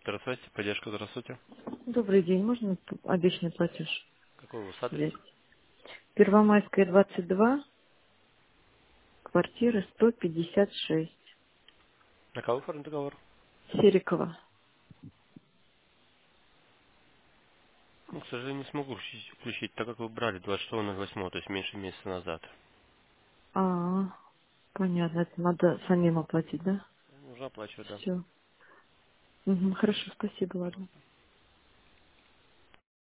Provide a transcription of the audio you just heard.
Здравствуйте, поддержка, здравствуйте. Добрый день. Можно обещанный платеж Какой у вас адрес? взять? Первомайская, 22, квартира 156. На кого оформлен договор? Серикова. Ну, к сожалению, не смогу включить, так как вы брали 26.08, то есть меньше месяца назад. А, понятно. Это надо самим оплатить, да? Нужно оплачивать, да. Все. Хорошо, спасибо, ладно.